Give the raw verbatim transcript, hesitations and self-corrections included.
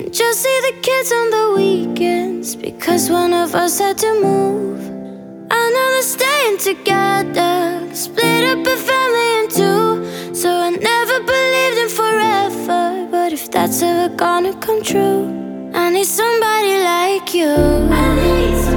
and just see the kids on the weekends, because one of us had to move. I know they're staying together, split up a family in two. So I never believed in forever, but if that's ever gonna come true, I need somebody like you. I need